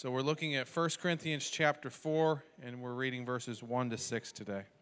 So we're looking at 1 Corinthians chapter 4, and we're reading verses 1 to 6 today. It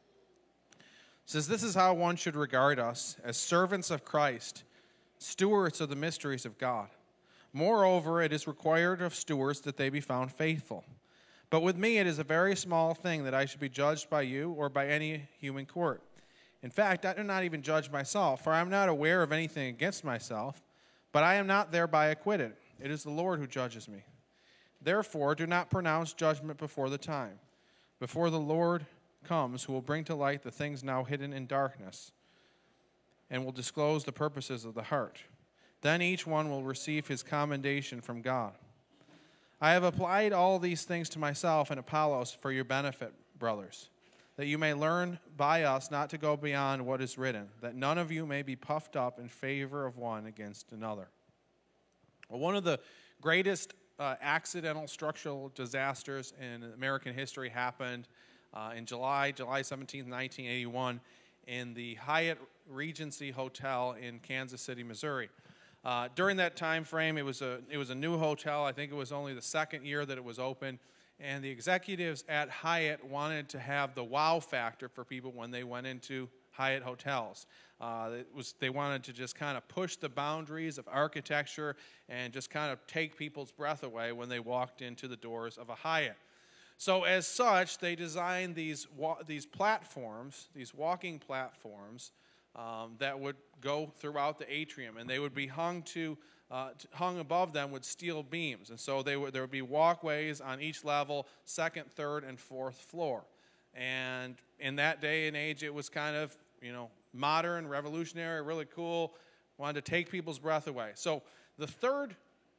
says, "This is how one should regard us, as servants of Christ, stewards of the mysteries of God. Moreover, it is required of stewards that they be found faithful. But with me it is a very small thing that I should be judged by you or by any human court. In fact, I do not even judge myself, for I am not aware of anything against myself, but I am not thereby acquitted. It is the Lord who judges me. Therefore, do not pronounce judgment before the time, before the Lord comes, who will bring to light the things now hidden in darkness, and will disclose the purposes of the heart. Then each one will receive his commendation from God. I have applied all these things to myself and Apollos for your benefit, brothers, that you may learn by us not to go beyond what is written, that none of you may be puffed up in favor of one against another." Well, one of the greatest accidental structural disasters in American history happened in July 17th, 1981, in the Hyatt Regency Hotel in Kansas City, Missouri. During that time frame, it was a new hotel. I think it was only the second year that it was open, and the executives at Hyatt wanted to have the wow factor for people when they went into Hyatt hotels. They wanted to just kind of push the boundaries of architecture and just kind of take people's breath away when they walked into the doors of a Hyatt. So as such, they designed these platforms, these walking platforms, that would go throughout the atrium, and they would be hung above them with steel beams. And so there would be walkways on each level, second, third, and fourth floor. And in that day and age, it was kind of, modern, revolutionary, really cool, wanted to take people's breath away. So the third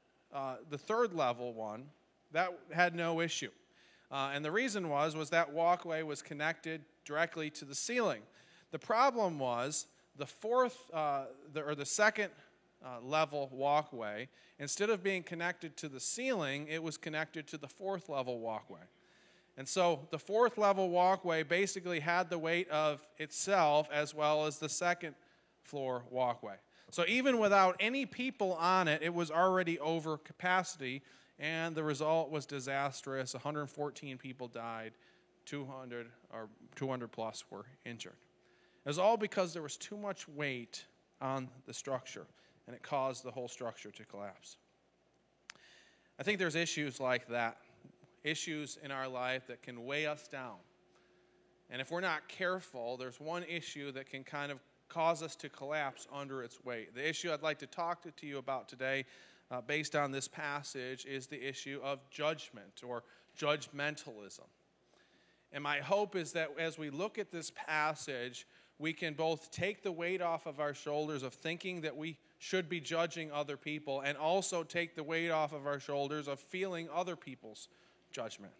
level one, that had no issue. And the reason was that walkway was connected directly to the ceiling. The problem was the second level walkway, instead of being connected to the ceiling, it was connected to the fourth level walkway. And so the fourth level walkway basically had the weight of itself as well as the second floor walkway. So even without any people on it, it was already over capacity, and the result was disastrous. 114 people died, 200 plus were injured. It was all because there was too much weight on the structure, and it caused the whole structure to collapse. I think there's issues like that, issues in our life that can weigh us down. And if we're not careful, there's one issue that can kind of cause us to collapse under its weight. The issue I'd like to talk to you about today, based on this passage, is the issue of judgment or judgmentalism. And my hope is that as we look at this passage, we can both take the weight off of our shoulders of thinking that we should be judging other people, and also take the weight off of our shoulders of feeling other people's judgment.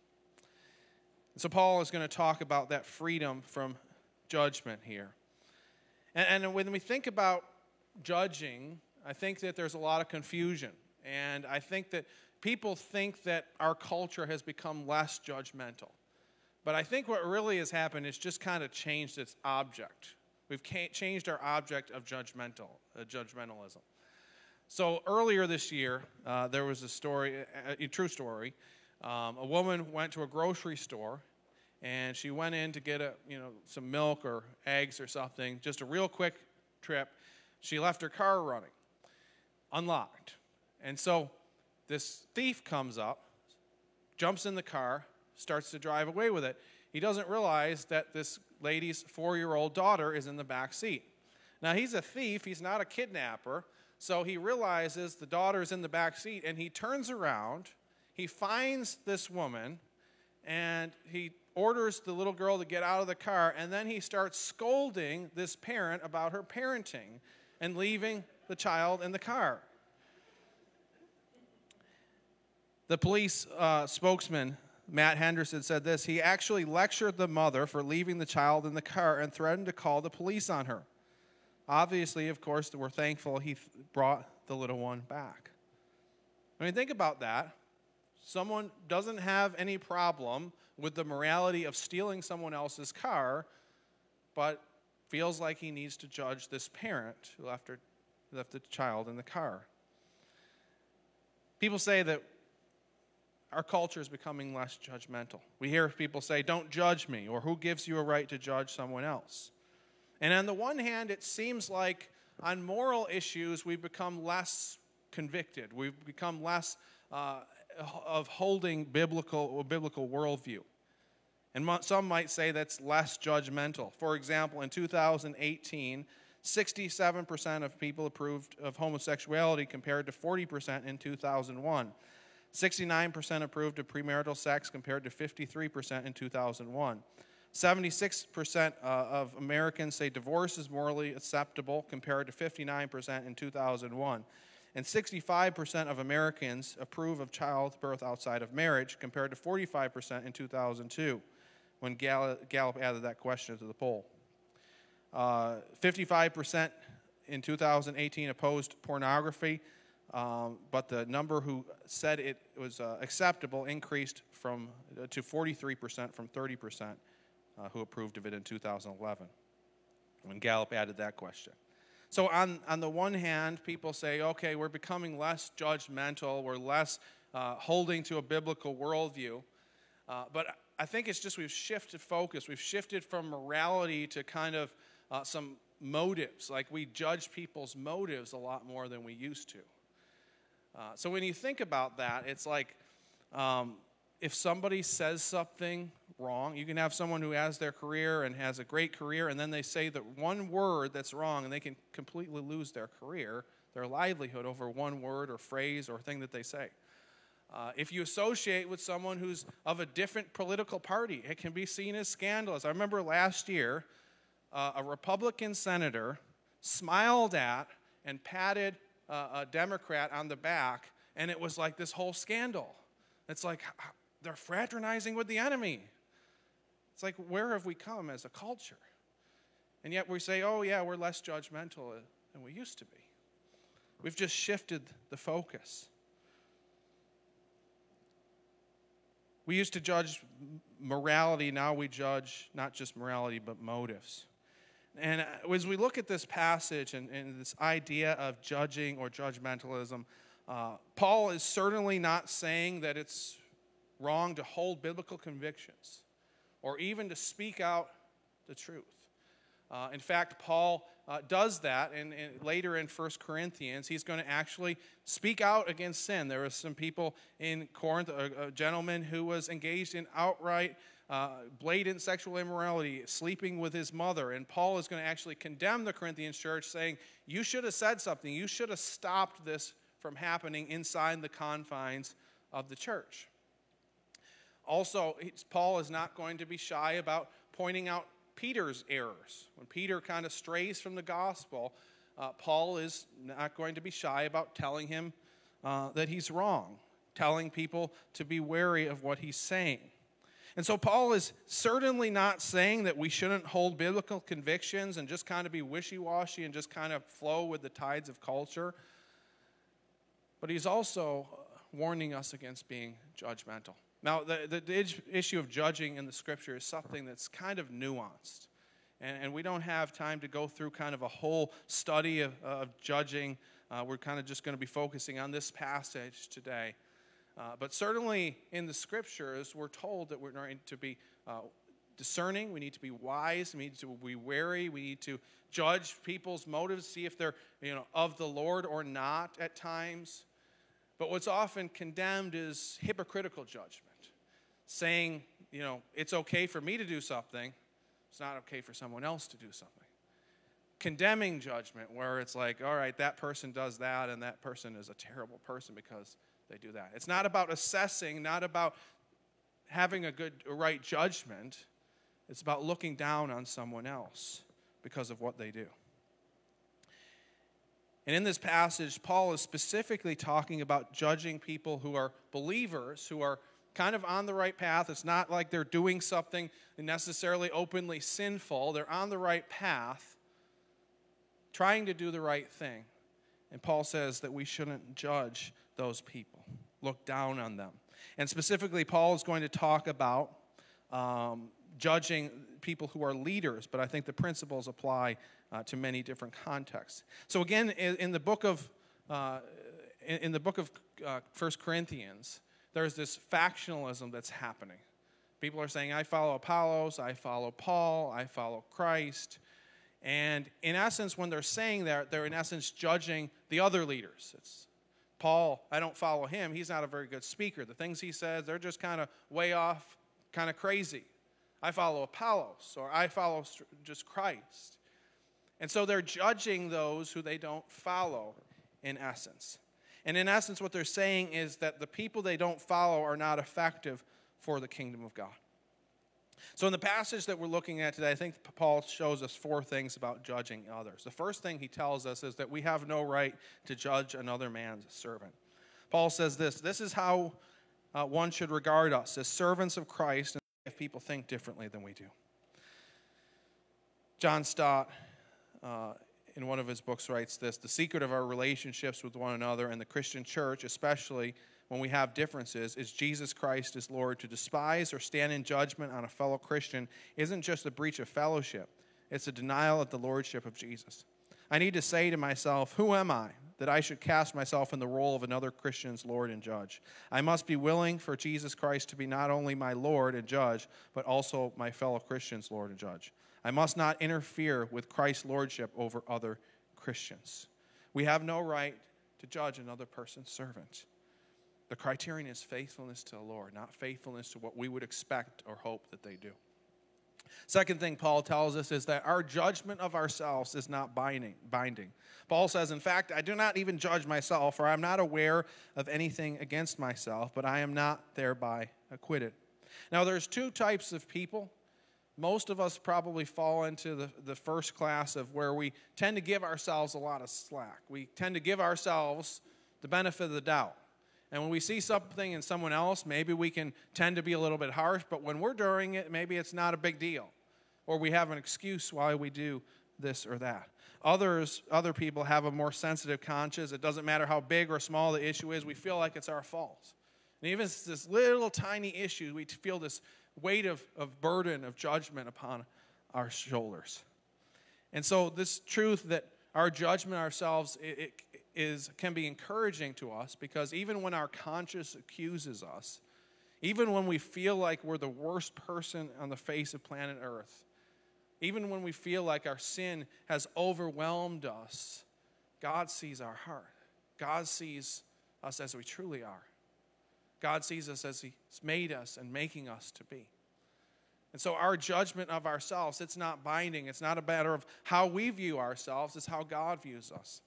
So Paul is going to talk about that freedom from judgment here. And when we think about judging, I think that there's a lot of confusion. And I think that people think that our culture has become less judgmental. But I think what really has happened is just kind of changed its object. We've changed our object of judgmentalism. So earlier this year, there was a story, a true story. A woman went to a grocery store, and she went in to get some milk or eggs or something, just a real quick trip. She left her car running, unlocked. And so this thief comes up, jumps in the car, starts to drive away with it. He doesn't realize that this lady's 4-year-old daughter is in the back seat. Now, he's a thief. He's not a kidnapper. So he realizes the daughter's in the back seat, and he turns around. He finds this woman, and he orders the little girl to get out of the car, and then he starts scolding this parent about her parenting and leaving the child in the car. The police spokesman, Matt Henderson, said this: "He actually lectured the mother for leaving the child in the car and threatened to call the police on her. Obviously, of course, we're thankful he brought the little one back." I mean, think about that. Someone doesn't have any problem with the morality of stealing someone else's car, but feels like he needs to judge this parent who left the child in the car. People say that our culture is becoming less judgmental. We hear people say, don't judge me, or who gives you a right to judge someone else? And on the one hand, it seems like on moral issues, we've become less convicted. We've become less of holding biblical worldview. And some might say that's less judgmental. For example, in 2018, 67% of people approved of homosexuality compared to 40% in 2001. 69% approved of premarital sex compared to 53% in 2001. 76% of Americans say divorce is morally acceptable compared to 59% in 2001. And 65% of Americans approve of childbirth outside of marriage compared to 45% in 2002 when Gallup added that question to the poll. 55% in 2018 opposed pornography, but the number who said it was acceptable increased to 43% from 30% who approved of it in 2011 when Gallup added that question. So on the one hand, people say, okay, we're becoming less judgmental, we're less holding to a biblical worldview, but I think it's just we've shifted focus. We've shifted from morality to kind of some motives, like we judge people's motives a lot more than we used to. So when you think about that, it's like if somebody says something wrong, you can have someone who has their career and has a great career, and then they say that one word that's wrong, and they can completely lose their career, their livelihood over one word or phrase or thing that they say. If you associate with someone who's of a different political party, it can be seen as scandalous. I remember last year, a Republican senator smiled at and patted a Democrat on the back, and it was like this whole scandal. It's like they're fraternizing with the enemy. It's like, where have we come as a culture? And yet we say, oh yeah, we're less judgmental than we used to be. We've just shifted the focus. We used to judge morality, now we judge not just morality, but motives. And as we look at this passage and this idea of judging or judgmentalism, Paul is certainly not saying that it's wrong to hold biblical convictions or even to speak out the truth. In fact, Paul does that, and later in 1 Corinthians, he's going to actually speak out against sin. There were some people in Corinth, a gentleman who was engaged in outright blatant sexual immorality, sleeping with his mother, and Paul is going to actually condemn the Corinthian church, saying, you should have said something. You should have stopped this from happening inside the confines of the church. Also, Paul is not going to be shy about pointing out Peter's errors. When Peter kind of strays from the gospel, Paul is not going to be shy about telling him that he's wrong, telling people to be wary of what he's saying. And so Paul is certainly not saying that we shouldn't hold biblical convictions and just kind of be wishy-washy and just kind of flow with the tides of culture. But he's also warning us against being judgmental. Now, the issue of judging in the Scripture is something that's kind of nuanced. And we don't have time to go through kind of a whole study of judging. We're kind of just going to be focusing on this passage today. But certainly in the Scriptures, we're told that we're going to be discerning. We need to be wise. We need to be wary. We need to judge people's motives, see if they're of the Lord or not at times. But what's often condemned is hypocritical judgment, saying, it's okay for me to do something, it's not okay for someone else to do something. Condemning judgment, where it's like, all right, that person does that, and that person is a terrible person because they do that. It's not about assessing, not about having a right judgment. It's about looking down on someone else because of what they do. And in this passage, Paul is specifically talking about judging people who are believers, who are kind of on the right path. It's not like they're doing something necessarily openly sinful. They're on the right path, trying to do the right thing. And Paul says that we shouldn't judge those people, look down on them. And specifically, Paul is going to talk about judging people who are leaders, but I think the principles apply to many different contexts. So again, in the book of 1 Corinthians, there's this factionalism that's happening. People are saying, I follow Apollos, I follow Paul, I follow Christ. And in essence, when they're saying that, they're in essence judging the other leaders. It's Paul, I don't follow him. He's not a very good speaker. The things he says, they're just kind of way off, kind of crazy. I follow Apollos, or I follow just Christ. And so they're judging those who they don't follow, in essence. And in essence, what they're saying is that the people they don't follow are not effective for the kingdom of God. So in the passage that we're looking at today, I think Paul shows us 4 things about judging others. The first thing he tells us is that we have no right to judge another man's servant. Paul says this is how one should regard us as servants of Christ if people think differently than we do. John Stott, in one of his books, writes this: the secret of our relationships with one another and the Christian church, especially when we have differences, is Jesus Christ is Lord. To despise or stand in judgment on a fellow Christian isn't just a breach of fellowship. It's a denial of the lordship of Jesus. I need to say to myself, who am I that I should cast myself in the role of another Christian's Lord and judge? I must be willing for Jesus Christ to be not only my Lord and judge, but also my fellow Christian's Lord and judge. I must not interfere with Christ's lordship over other Christians. We have no right to judge another person's servant. The criterion is faithfulness to the Lord, not faithfulness to what we would expect or hope that they do. Second thing Paul tells us is that our judgment of ourselves is not binding. Paul says, in fact, I do not even judge myself, for I am not aware of anything against myself, but I am not thereby acquitted. Now, there's 2 types of people. Most of us probably fall into the first class of where we tend to give ourselves a lot of slack. We tend to give ourselves the benefit of the doubt. And when we see something in someone else, maybe we can tend to be a little bit harsh, but when we're doing it, maybe it's not a big deal. Or we have an excuse why we do this or that. Other people have a more sensitive conscience. It doesn't matter how big or small the issue is, we feel like it's our fault. And even if it's this little tiny issue, we feel this weight of burden, of judgment upon our shoulders. And so this truth that our judgment ourselves, can be encouraging to us, because even when our conscience accuses us, even when we feel like we're the worst person on the face of planet Earth, even when we feel like our sin has overwhelmed us, God sees our heart. God sees us as we truly are. God sees us as He's made us and making us to be. And so our judgment of ourselves, it's not binding. It's not a matter of how we view ourselves. It's how God views us.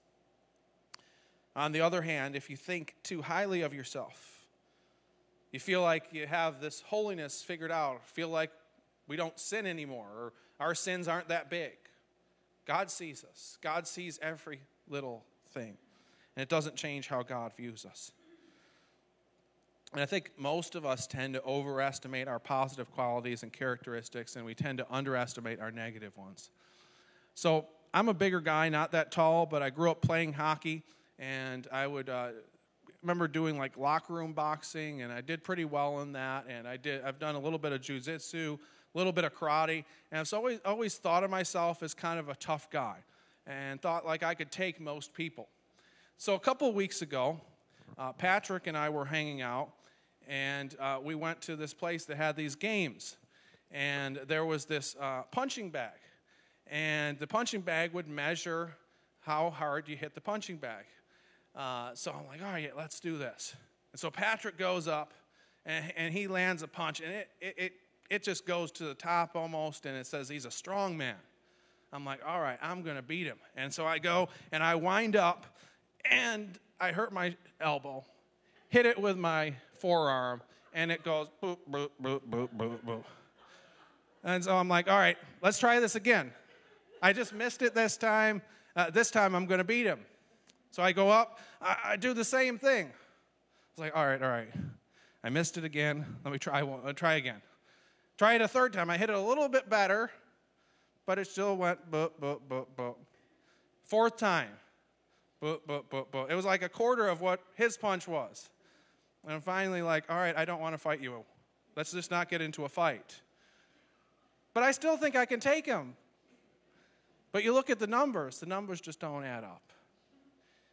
On the other hand, if you think too highly of yourself, you feel like you have this holiness figured out, feel like we don't sin anymore, or our sins aren't that big, God sees us. God sees every little thing. And it doesn't change how God views us. And I think most of us tend to overestimate our positive qualities and characteristics, and we tend to underestimate our negative ones. So I'm a bigger guy, not that tall, but I grew up playing hockey. And I would remember doing like locker room boxing, and I did pretty well in that. And I've done a little bit of jiu-jitsu, a little bit of karate, and I've always thought of myself as kind of a tough guy, and thought like I could take most people. So a couple of weeks ago, Patrick and I were hanging out, and we went to this place that had these games, and there was this punching bag, and the punching bag would measure how hard you hit the punching bag. So I'm like, all right, let's do this. And so Patrick goes up, and he lands a punch, and it just goes to the top almost, and it says he's a strong man. I'm like, all right, I'm going to beat him. And so I go, and I wind up, and I hurt my elbow, hit it with my forearm, and it goes boop, boop, boop, boop, boop, boop. And so I'm like, all right, let's try this again. I just missed it this time. This time I'm going to beat him. So I go up, I do the same thing. It's like, all right. I missed it again. Let me try again. Try it a third time. I hit it a little bit better, but it still went boop, boop, boop, boop. Fourth time, boop, boop, boop, boop. It was like a quarter of what his punch was. And I'm finally like, all right, I don't want to fight you. Let's just not get into a fight. But I still think I can take him. But you look at the numbers just don't add up.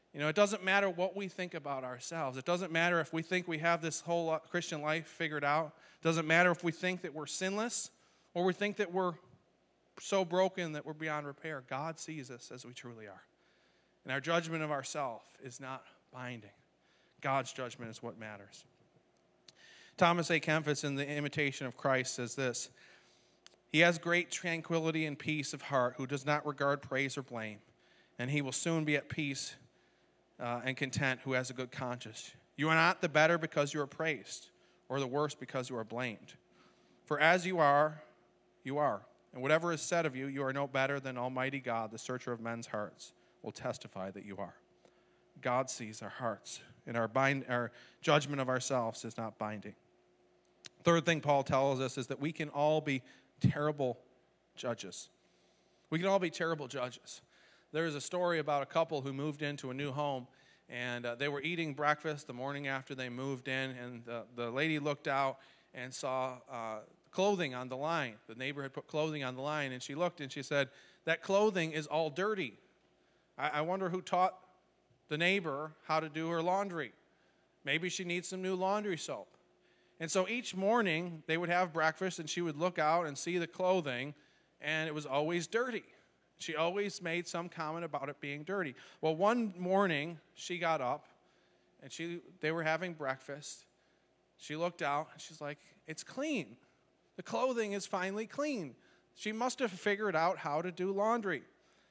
You know, it doesn't matter what we think about ourselves. It doesn't matter if we think we have this whole Christian life figured out. It doesn't matter if we think that we're sinless or we think that we're so broken that we're beyond repair. God sees us as we truly are. And our judgment of ourselves is not binding. God's judgment is what matters. Thomas A. Kempis in The Imitation of Christ says this: "He has great tranquility and peace of heart who does not regard praise or blame, and he will soon be at peace and content who has a good conscience. You are not the better because you are praised, or the worse because you are blamed. For as you are, you are. And whatever is said of you, you are no better than Almighty God, the searcher of men's hearts, will testify that you are." God sees our hearts, and our judgment of ourselves is not binding. Third thing Paul tells us is that we can all be terrible judges. We can all be terrible judges. There is a story about a couple who moved into a new home, and they were eating breakfast the morning after they moved in, and the lady looked out and saw clothing on the line. The neighbor had put clothing on the line, and she looked and she said, "That clothing is all dirty. I wonder who taught the neighbor how to do her laundry. Maybe she needs some new laundry soap." And so each morning they would have breakfast, and she would look out and see the clothing, and it was always dirty. She always made some comment about it being dirty. Well, one morning she got up, and they were having breakfast. She looked out, and she's like, "It's clean. The clothing is finally clean. She must have figured out how to do laundry."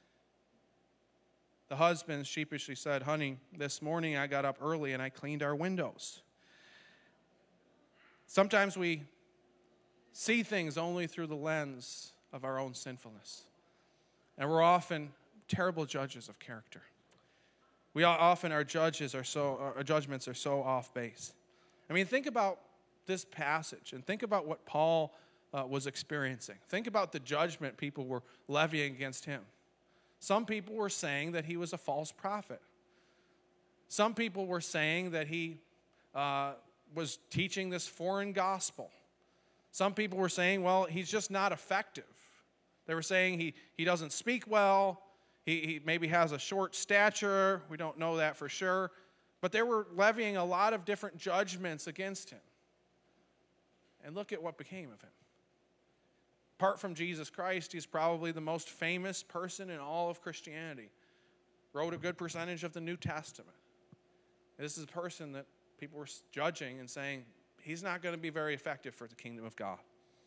The husband sheepishly said, "Honey, this morning I got up early and I cleaned our windows." Sometimes we see things only through the lens of our own sinfulness. And we're often terrible judges of character. Our judgments are so off base. I mean, think about this passage and think about what Paul was experiencing. Think about the judgment people were levying against him. Some people were saying that he was a false prophet. Some people were saying that he was teaching this foreign gospel. Some people were saying, well, he's just not effective. They were saying he doesn't speak well. He maybe has a short stature. We don't know that for sure. But they were levying a lot of different judgments against him. And look at what became of him. Apart from Jesus Christ, he's probably the most famous person in all of Christianity. Wrote a good percentage of the New Testament. This is a person that people were judging and saying, he's not going to be very effective for the kingdom of God.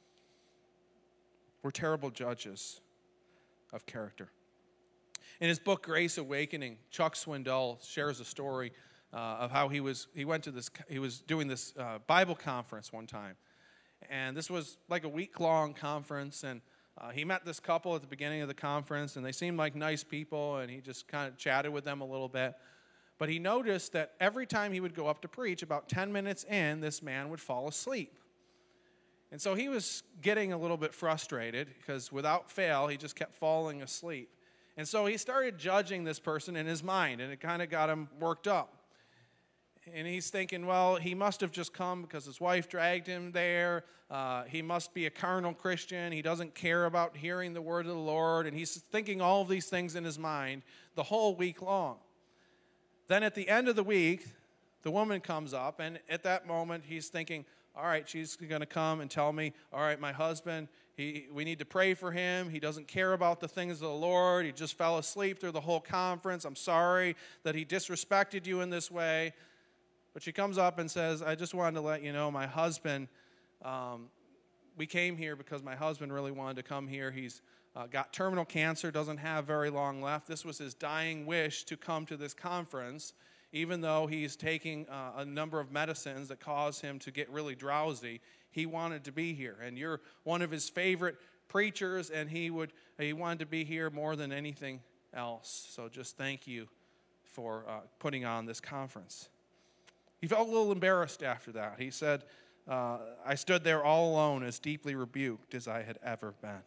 We're terrible judges of character. In his book, Grace Awakening, Chuck Swindoll shares a story of how he was doing this Bible conference one time. And this was like a week-long conference, and he met this couple at the beginning of the conference, and they seemed like nice people, and he just kind of chatted with them a little bit. But he noticed that every time he would go up to preach, about 10 minutes in, this man would fall asleep. And so he was getting a little bit frustrated because without fail, he just kept falling asleep. And so he started judging this person in his mind, and it kind of got him worked up. And he's thinking, well, he must have just come because his wife dragged him there. He must be a carnal Christian. He doesn't care about hearing the word of the Lord. And he's thinking all of these things in his mind the whole week long. Then at the end of the week, the woman comes up, and at that moment, he's thinking, all right, she's going to come and tell me, all right, my husband, we need to pray for him. He doesn't care about the things of the Lord. He just fell asleep through the whole conference. I'm sorry that he disrespected you in this way. But she comes up and says, I just wanted to let you know my husband, we came here because my husband really wanted to come here. He's got terminal cancer, doesn't have very long left. This was his dying wish to come to this conference, even though he's taking a number of medicines that cause him to get really drowsy. He wanted to be here, and you're one of his favorite preachers, and he wanted to be here more than anything else. So just thank you for putting on this conference. He felt a little embarrassed after that. He said, I stood there all alone, as deeply rebuked as I had ever been.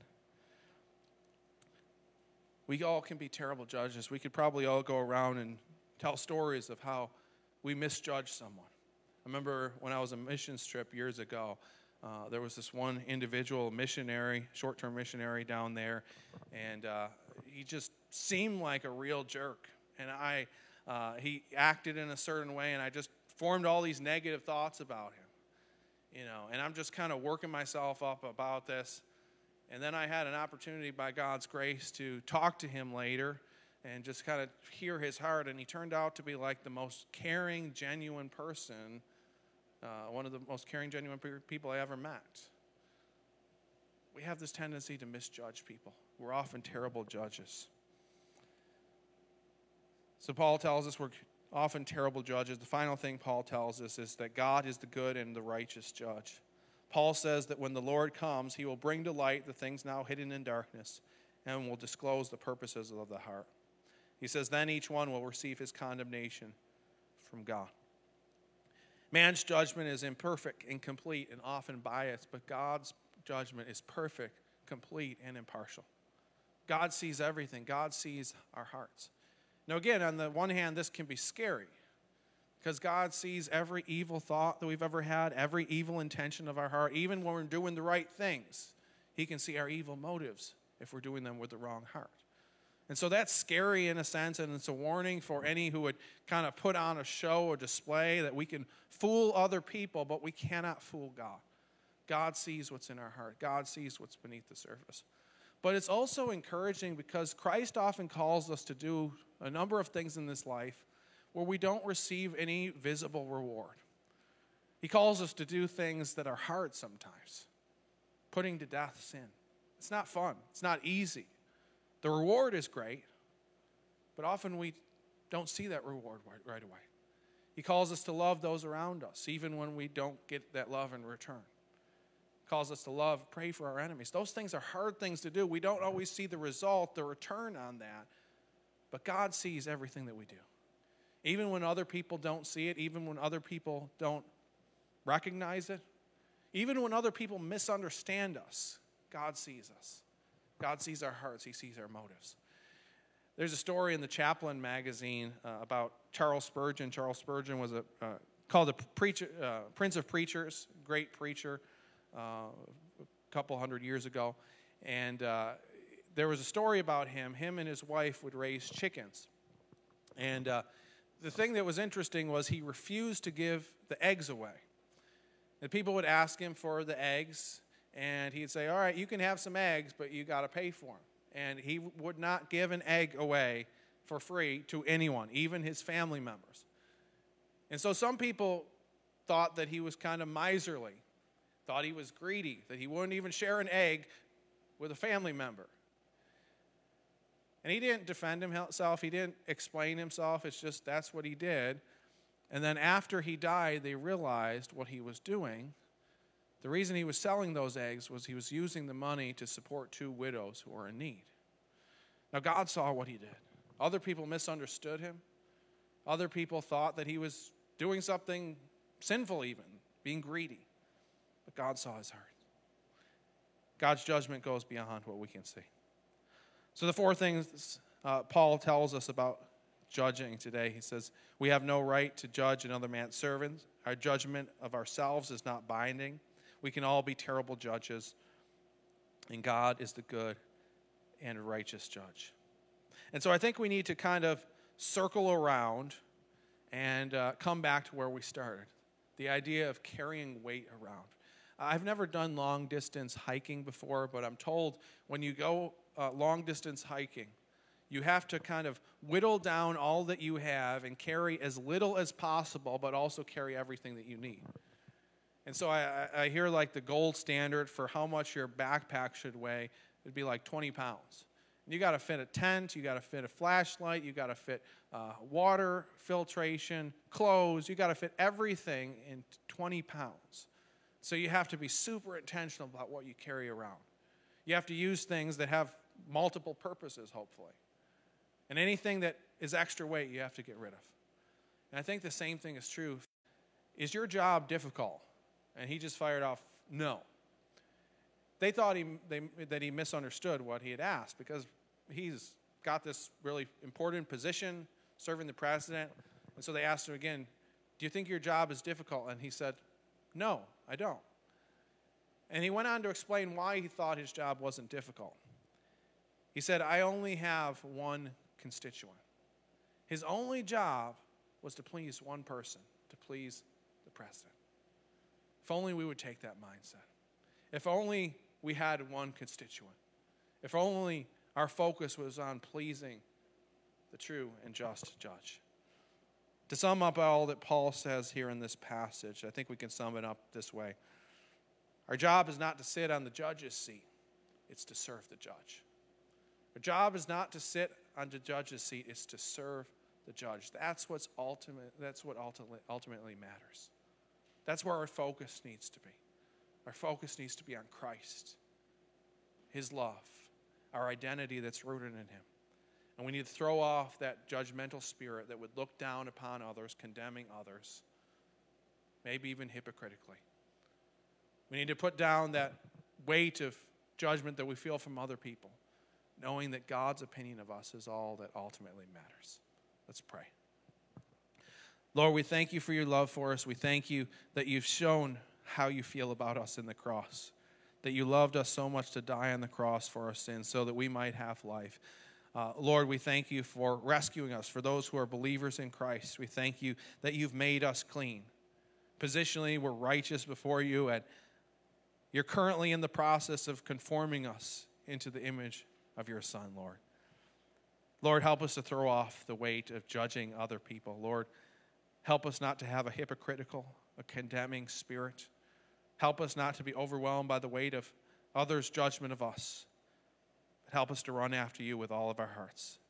We all can be terrible judges. We could probably all go around and tell stories of how we misjudge someone. I remember when I was on a missions trip years ago, there was this one individual missionary, short-term missionary down there, and he just seemed like a real jerk. And he acted in a certain way, and I just formed all these negative thoughts about him. And I'm just kind of working myself up about this. And then I had an opportunity by God's grace to talk to him later and just kind of hear his heart. And he turned out to be like the most caring, genuine person, one of the most caring, genuine people I ever met. We have this tendency to misjudge people. We're often terrible judges. So Paul tells us we're often terrible judges. The final thing Paul tells us is that God is the good and the righteous judge. Paul says that when the Lord comes, he will bring to light the things now hidden in darkness and will disclose the purposes of the heart. He says, then each one will receive his condemnation from God. Man's judgment is imperfect, incomplete, and often biased, but God's judgment is perfect, complete, and impartial. God sees everything. God sees our hearts. Now again, on the one hand, this can be scary because God sees every evil thought that we've ever had, every evil intention of our heart. Even when we're doing the right things, he can see our evil motives if we're doing them with the wrong heart. And so that's scary in a sense, and it's a warning for any who would kind of put on a show or display that we can fool other people, but we cannot fool God. God sees what's in our heart. God sees what's beneath the surface. But it's also encouraging because Christ often calls us to do a number of things in this life where we don't receive any visible reward. He calls us to do things that are hard sometimes, putting to death sin. It's not fun. It's not easy. The reward is great, but often we don't see that reward right away. He calls us to love those around us, even when we don't get that love in return. He calls us to love, pray for our enemies. Those things are hard things to do. We don't always see the result, the return on that, but God sees everything that we do. Even when other people don't see it, even when other people don't recognize it, even when other people misunderstand us, God sees us. God sees our hearts. He sees our motives. There's a story in the Chaplain magazine about Charles Spurgeon. Charles Spurgeon was called the Prince of Preachers, great preacher, a couple hundred years ago. And there was a story about him. Him and his wife would raise chickens. And the thing that was interesting was he refused to give the eggs away. And people would ask him for the eggs, and he'd say, all right, you can have some eggs, but you got to pay for them. And he would not give an egg away for free to anyone, even his family members. And so some people thought that he was kind of miserly, thought he was greedy, that he wouldn't even share an egg with a family member. And he didn't defend himself. He didn't explain himself. It's just that's what he did. And then after he died, they realized what he was doing. The reason he was selling those eggs was he was using the money to support 2 widows who were in need. Now, God saw what he did. Other people misunderstood him. Other people thought that he was doing something sinful even, being greedy. But God saw his heart. God's judgment goes beyond what we can see. So the 4 things Paul tells us about judging today. He says, we have no right to judge another man's servant. Our judgment of ourselves is not binding. We can all be terrible judges, and God is the good and righteous judge. And so I think we need to kind of circle around and come back to where we started, the idea of carrying weight around. I've never done long-distance hiking before, but I'm told when you go long-distance hiking, you have to kind of whittle down all that you have and carry as little as possible, but also carry everything that you need. And so I hear like the gold standard for how much your backpack should weigh would be like 20 pounds. And you got to fit a tent, you got to fit a flashlight, you got to fit water filtration, clothes, you got to fit everything in 20 pounds. So you have to be super intentional about what you carry around. You have to use things that have multiple purposes, hopefully. And anything that is extra weight, you have to get rid of. And I think the same thing is true. Is your job difficult? And he just fired off, no. They thought that he misunderstood what he had asked because he's got this really important position, serving the president. And so they asked him again, do you think your job is difficult? And he said, no, I don't. And he went on to explain why he thought his job wasn't difficult. He said, I only have one constituent. His only job was to please one person, to please the president. If only we would take that mindset. If only we had one constituent. If only our focus was on pleasing the true and just judge. To sum up all that Paul says here in this passage, I think we can sum it up this way. Our job is not to sit on the judge's seat. It's to serve the judge. Our job is not to sit on the judge's seat. It's to serve the judge. That's what ultimately matters. That's where our focus needs to be. Our focus needs to be on Christ, His love, our identity that's rooted in Him. And we need to throw off that judgmental spirit that would look down upon others, condemning others, maybe even hypocritically. We need to put down that weight of judgment that we feel from other people, knowing that God's opinion of us is all that ultimately matters. Let's pray. Lord, we thank you for your love for us. We thank you that you've shown how you feel about us in the cross, that you loved us so much to die on the cross for our sins so that we might have life. Lord, we thank you for rescuing us, for those who are believers in Christ. We thank you that you've made us clean. Positionally, we're righteous before you, and you're currently in the process of conforming us into the image of your Son, Lord. Lord, help us to throw off the weight of judging other people. Lord, help us not to have a hypocritical, a condemning spirit. Help us not to be overwhelmed by the weight of others' judgment of us. But help us to run after you with all of our hearts.